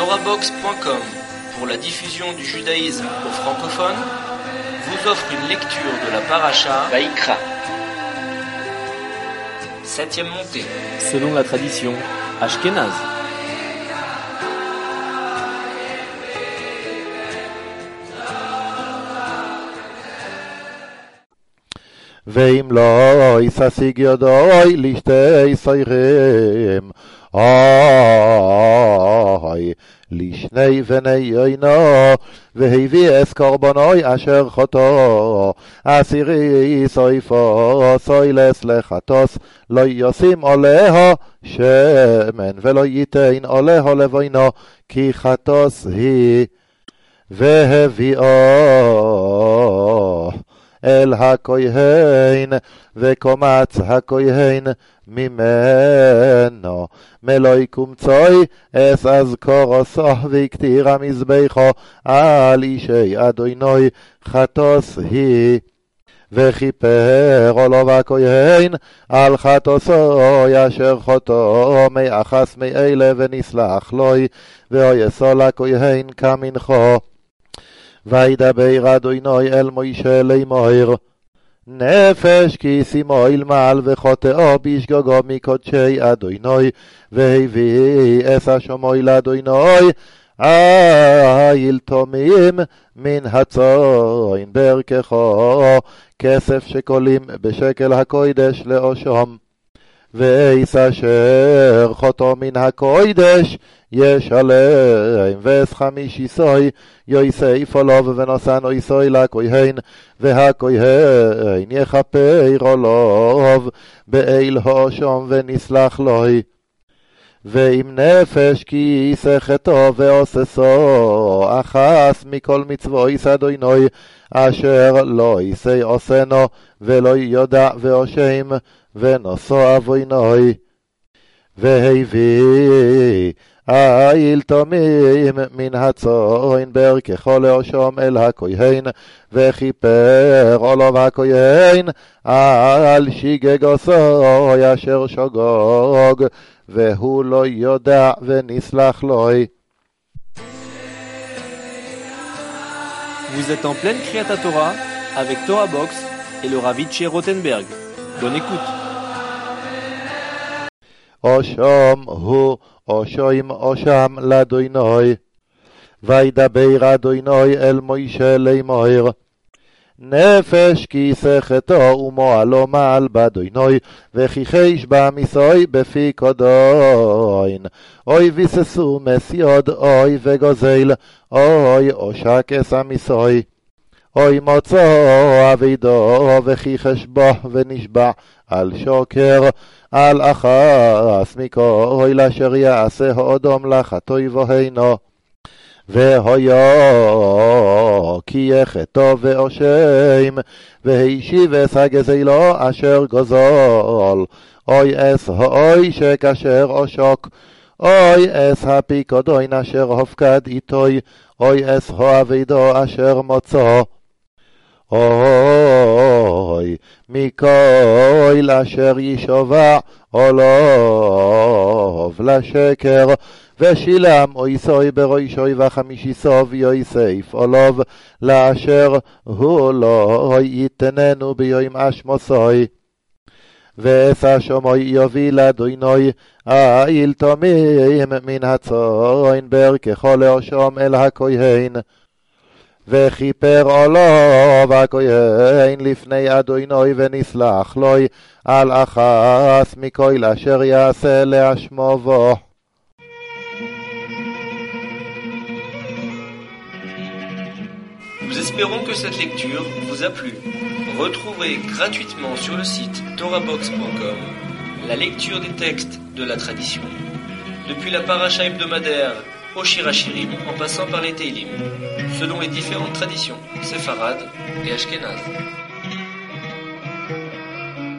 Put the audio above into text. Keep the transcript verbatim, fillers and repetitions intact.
Torabox point com, pour la diffusion du judaïsme aux francophones, vous offre une lecture de la paracha Vaïkra. Septième montée. Selon la tradition ashkénaze. ואם לא יססיג ידוי לשתי סיירים אוי לשני בני יוינו והביא אס קורבנוי אשר חוטו עשירי סויפו סוילס לחטוס לא ישים עולהו שמן ולא ייתן עולהו לבוינו כי חטוס היא והביאו אל הכהן וקומץ הכהן ממנו מלוי קומצוי אס אזכורוסו ויקטיר המזבחו על אישי אדוני חטוס היא וכיפר עולו הכהן על חטוסו אשר חוטו מאחס מאלה ונסלח לוי ואויסו לכהן כמנחו וידבר אדוני אל מוישה לאמור נפש כי שימו ילמל וחוטאו בשגגו מקודשי אדוני והביא אס השומוי לאדוני איל תומים מן הצוין ברככו כסף שקולים בשקל הקודש לאושום ואיס אשר חוטו מן הקודש ישלם ואס חמישי סוי יויסף עולו ונוסן אויסוי לכהן והכהן יכפר עולו באיל הושום ונסלח לוי ואם נפש כי יסחתו ועושסו אחס מכל מצוויס אדוני אשר לא יסי עושנו ולא יודע ואושם ונושא אבוינוי והביא איל תומים מן הצוין ברככו לאושום אל הכהן וכיפר עולו הכהן על שגגוסו אשר שוגוג והוא לא יודע ונסלח לוי. Vous êtes en pleine Kriyat Torah avec Torabox et le Rav Itché Rothenberg. Bonne écoute. אושום הוא אושוים אושם לאדוני וידבר אדוני אל מוישה לאמור נפש כי שחתו ומועלו מעל באדוני וכיחש במיסוי בפי קודוין אוי ויססו מסיוד אוי וגוזל אוי אושקס המיסוי אוי מוצו אבידו וכיחש בו ונשבע על שוקר על אחס מכל אשר יעשה אדום לחטוי והינו והויו כי יחטו ואושם והשיב אס הגזלו אשר גוזל אוי אס האוי שכשר אושוק אוי אס הפיקודוין אשר הופקד איתוי אוי אס האבידו אשר מוצו אוי מכל אשר ישובע עולוב לשקר ושילם אויסוי בראשוי וחמישי סוב יויסף עולוב לאשר הוא לא יתננו ביום אשמוסוי ואס השומוי יוביל אדוני איל תומים מן הצוין ברככו לאושום אל הכהן וכיפר עולו הכהן לפני אדוני ונסלח לוי על אחס מכל אשר יעשה לאשמו בו. Nous espérons que cette lecture vous a plu. Retrouvez gratuitement sur le site torabox point com la lecture des textes de la tradition, depuis la paracha hebdomadaire au Shirachirim en passant par les Teilim, selon les différentes traditions séfarades et ashkénazes.